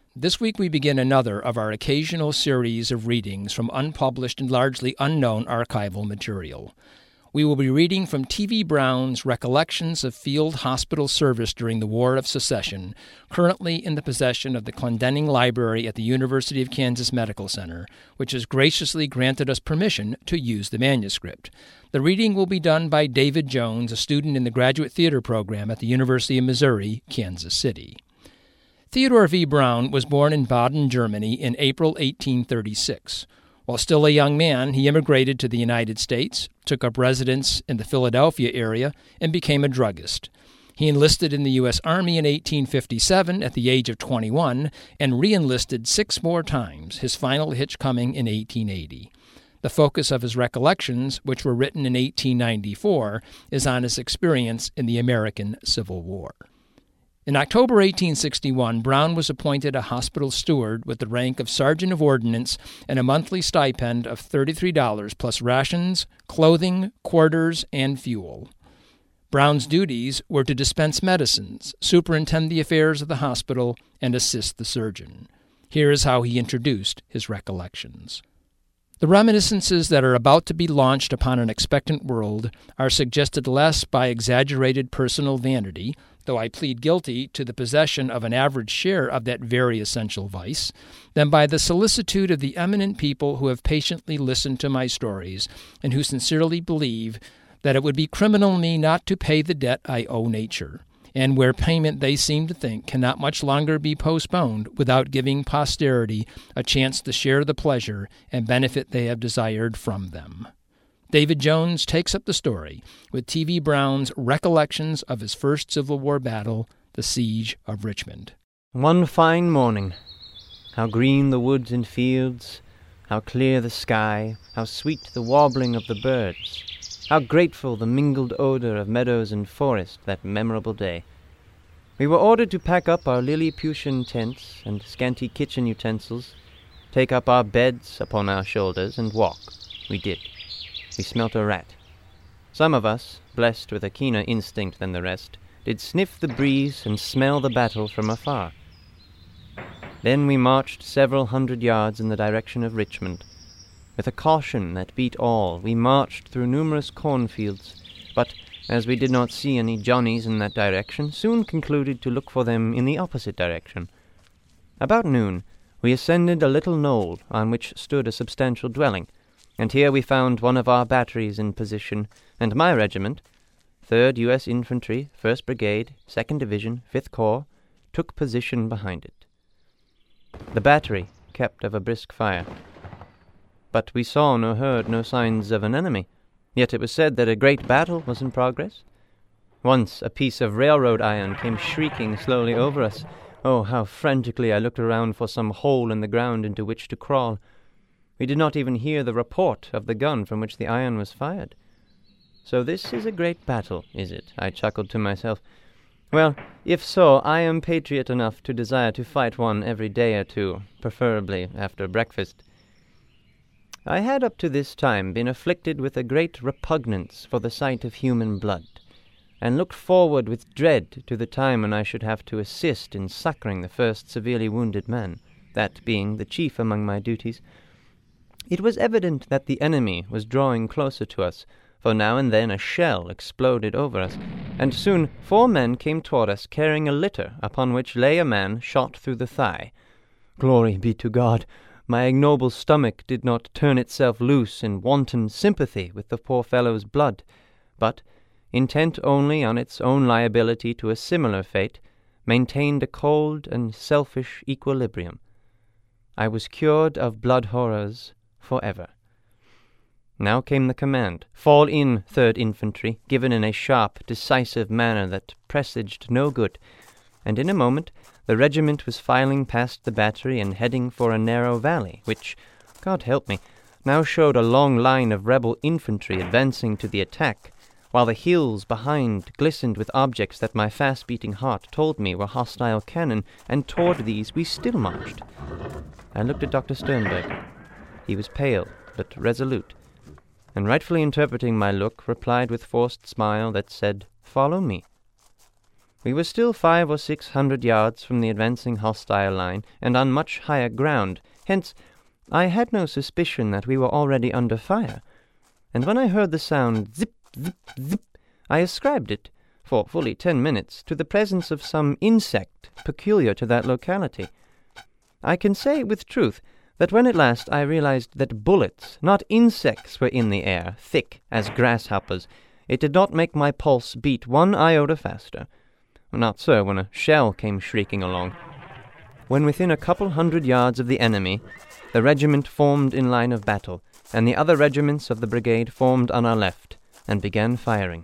This week we begin another of our occasional series of readings from unpublished and largely unknown archival material. We will be reading from T.V. Brown's Recollections of Field Hospital Service During the War of Secession, currently in the possession of the Clendening Library at the University of Kansas Medical Center, which has graciously granted us permission to use the manuscript. The reading will be done by David Jones, a student in the Graduate Theater program at the University of Missouri, Kansas City. Theodore V. Brown was born in Baden, Germany in April 1836. While still a young man, he immigrated to the United States, took up residence in the Philadelphia area, and became a druggist. He enlisted in the U.S. Army in 1857 at the age of 21 and re-enlisted 6 more times, his final hitch coming in 1880. The focus of his recollections, which were written in 1894, is on his experience in the American Civil War. In October 1861, Brown was appointed a hospital steward with the rank of Sergeant of Ordnance and a monthly stipend of $33 plus rations, clothing, quarters, and fuel. Brown's duties were to dispense medicines, superintend the affairs of the hospital, and assist the surgeon. Here is how he introduced his recollections. The reminiscences that are about to be launched upon an expectant world are suggested less by exaggerated personal vanity, though I plead guilty to the possession of an average share of that very essential vice, than by the solicitude of the eminent people who have patiently listened to my stories and who sincerely believe that it would be criminal in me not to pay the debt I owe nature, and where payment they seem to think cannot much longer be postponed without giving posterity a chance to share the pleasure and benefit they have desired from them. David Jones takes up the story with T.V. Brown's recollections of his first Civil War battle, the Siege of Richmond. One fine morning, how green the woods and fields, how clear the sky, how sweet the warbling of the birds, how grateful the mingled odor of meadows and forest that memorable day. We were ordered to pack up our Lilliputian tents and scanty kitchen utensils, take up our beds upon our shoulders, and walk. We did. We smelt a rat. Some of us, blessed with a keener instinct than the rest, did sniff the breeze and smell the battle from afar. Then we marched several hundred yards in the direction of Richmond. With a caution that beat all, we marched through numerous cornfields, but, as we did not see any Johnnies in that direction, soon concluded to look for them in the opposite direction. About noon, we ascended a little knoll on which stood a substantial dwelling, and here we found one of our batteries in position, and my regiment, 3rd U.S. Infantry, 1st Brigade, 2nd Division, 5th Corps, took position behind it. The battery kept of a brisk fire, but we saw nor heard no signs of an enemy, yet it was said that a great battle was in progress. Once a piece of railroad iron came shrieking slowly over us. Oh, how frantically I looked around for some hole in the ground into which to crawl. We did not even hear the report of the gun from which the iron was fired. So this is a great battle, is it? I chuckled to myself. Well, if so, I am patriot enough to desire to fight one every day or two, preferably after breakfast. I had up to this time been afflicted with a great repugnance for the sight of human blood, and looked forward with dread to the time when I should have to assist in succouring the first severely wounded man, that being the chief among my duties. It was evident that the enemy was drawing closer to us, for now and then a shell exploded over us, and soon 4 men came toward us carrying a litter upon which lay a man shot through the thigh. Glory be to God! My ignoble stomach did not turn itself loose in wanton sympathy with the poor fellow's blood, but, intent only on its own liability to a similar fate, maintained a cold and selfish equilibrium. I was cured of blood horrors forever. Now came the command, "Fall in, 3rd Infantry," given in a sharp, decisive manner that presaged no good, and in a moment the regiment was filing past the battery and heading for a narrow valley, which, God help me, now showed a long line of rebel infantry advancing to the attack, while the hills behind glistened with objects that my fast-beating heart told me were hostile cannon, and toward these we still marched. I looked at Dr. Sternberg. He was pale, but resolute, and rightfully interpreting my look, replied with forced smile that said, "Follow me." We were still 500 or 600 yards from the advancing hostile line, and on much higher ground. Hence, I had no suspicion that we were already under fire. And when I heard the sound zip, zip, zip, I ascribed it, for fully 10 minutes, to the presence of some insect peculiar to that locality. I can say with truth that when at last I realized that bullets, not insects, were in the air, thick as grasshoppers, it did not make my pulse beat 1 iota faster. Not so when a shell came shrieking along. When within a couple 100 yards of the enemy, the regiment formed in line of battle, and the other regiments of the brigade formed on our left, and began firing.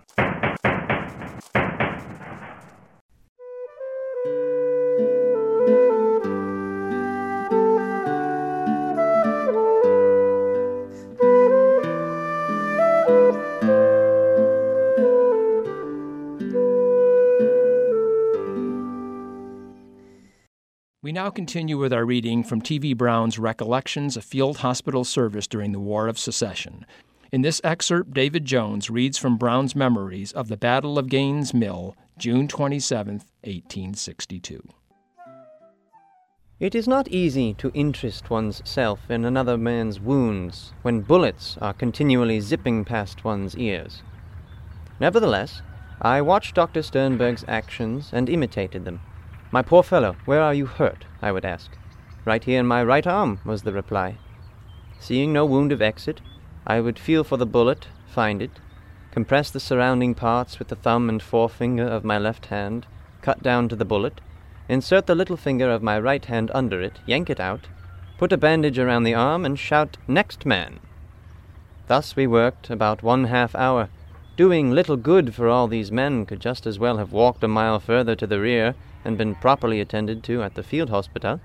We now continue with our reading from T.V. Brown's Recollections of Field Hospital Service During the War of Secession. In this excerpt, David Jones reads from Brown's memories of the Battle of Gaines' Mill, June 27, 1862. It is not easy to interest one's self in another man's wounds when bullets are continually zipping past one's ears. Nevertheless, I watched Dr. Sternberg's actions and imitated them. "My poor fellow, where are you hurt?" I would ask. "Right here in my right arm," was the reply. Seeing no wound of exit, I would feel for the bullet, find it, compress the surrounding parts with the thumb and forefinger of my left hand, cut down to the bullet, insert the little finger of my right hand under it, yank it out, put a bandage around the arm, and shout, "Next man!" Thus we worked about 1/2 hour, doing little good, for all these men could just as well have walked a mile further to the rear and been properly attended to at the field hospital.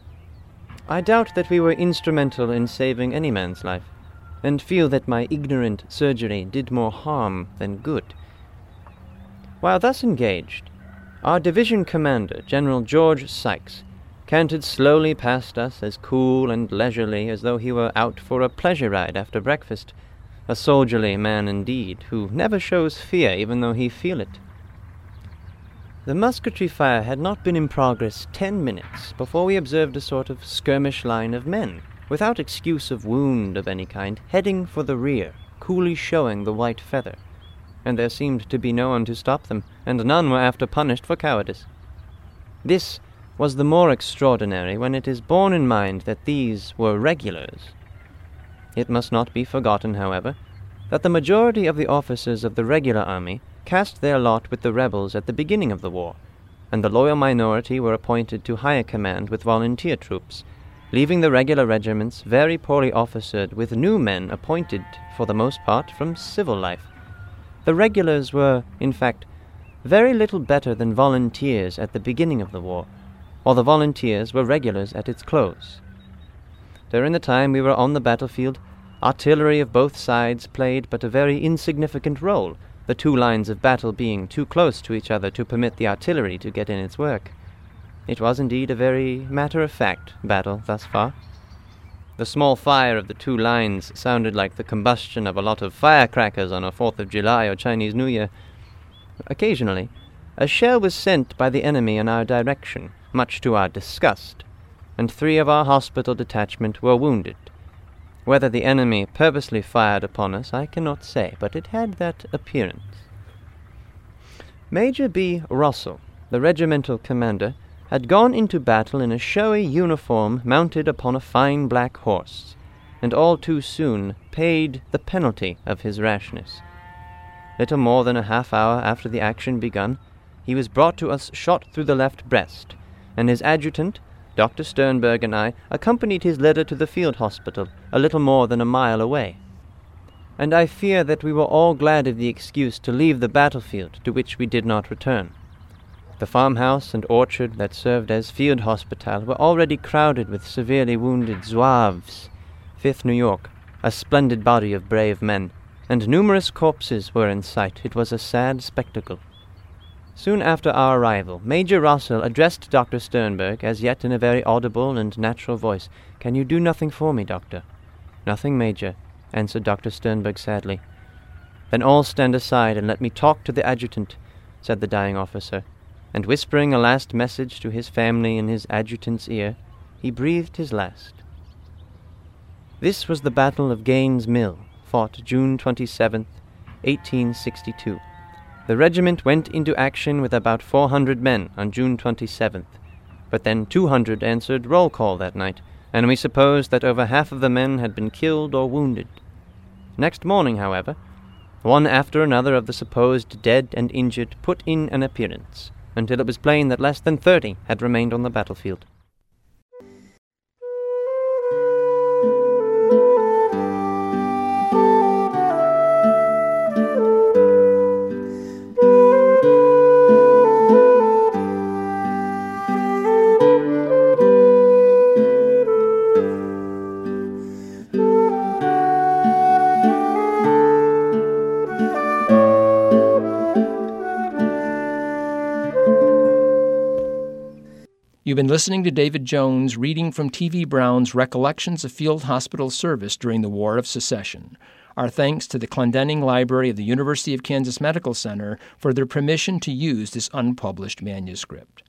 I doubt that we were instrumental in saving any man's life, and feel that my ignorant surgery did more harm than good. While thus engaged, our division commander, General George Sykes, cantered slowly past us as cool and leisurely as though he were out for a pleasure ride after breakfast, a soldierly man indeed, who never shows fear even though he feel it. The musketry fire had not been in progress 10 minutes before we observed a sort of skirmish line of men, without excuse of wound of any kind, heading for the rear, coolly showing the white feather. And there seemed to be no one to stop them, and none were after punished for cowardice. This was the more extraordinary when it is borne in mind that these were regulars. It must not be forgotten, however, that the majority of the officers of the regular army cast their lot with the rebels at the beginning of the war, and the loyal minority were appointed to higher command with volunteer troops, leaving the regular regiments very poorly officered with new men appointed, for the most part, from civil life. The regulars were, in fact, very little better than volunteers at the beginning of the war, while the volunteers were regulars at its close. During the time we were on the battlefield, artillery of both sides played but a very insignificant role, the two lines of battle being too close to each other to permit the artillery to get in its work. It was indeed a very matter-of-fact battle thus far. The small fire of the two lines sounded like the combustion of a lot of firecrackers on a 4th of July or Chinese New Year. Occasionally, a shell was sent by the enemy in our direction, much to our disgust, and 3 of our hospital detachment were wounded. Whether the enemy purposely fired upon us, I cannot say, but it had that appearance. Major B. Russell, the regimental commander, had gone into battle in a showy uniform mounted upon a fine black horse, and all too soon paid the penalty of his rashness. Little more than a half hour after the action begun, he was brought to us shot through the left breast, and his adjutant, Dr. Sternberg, and I accompanied his letter to the field hospital, a little more than a mile away. And I fear that we were all glad of the excuse to leave the battlefield, to which we did not return. The farmhouse and orchard that served as field hospital were already crowded with severely wounded Zouaves, 5th New York, a splendid body of brave men, and numerous corpses were in sight. It was a sad spectacle. Soon after our arrival, Major Russell addressed Dr. Sternberg, as yet in a very audible and natural voice. "Can you do nothing for me, Doctor?" "Nothing, Major," answered Dr. Sternberg sadly. "Then all stand aside and let me talk to the adjutant," said the dying officer. and whispering a last message to his family in his adjutant's ear, he breathed his last. This was the Battle of Gaines' Mill, fought June 27, 1862. The regiment went into action with about 400 men on June 27th, but then 200 answered roll call that night, and we suppose that over half of the men had been killed or wounded. Next morning, however, one after another of the supposed dead and injured put in an appearance, until it was plain that less than 30 had remained on the battlefield. You've been listening to David Jones reading from T.V. Brown's Recollections of Field Hospital Service During the War of Secession. Our thanks to the Clendening Library of the University of Kansas Medical Center for their permission to use this unpublished manuscript.